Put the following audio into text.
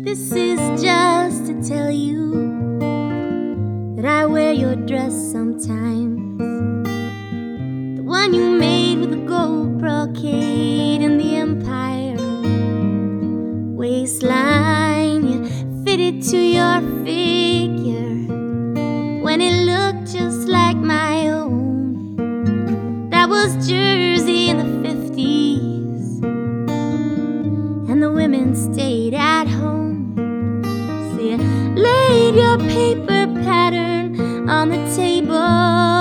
This is just to tell you that I wear your dress sometimes. The one you made with the gold brocade and the empire waistline. You fit it to your figure when it looked just like my own. That was Jersey in the 50s, and the women stayed at home. So you laid your paper pattern on the table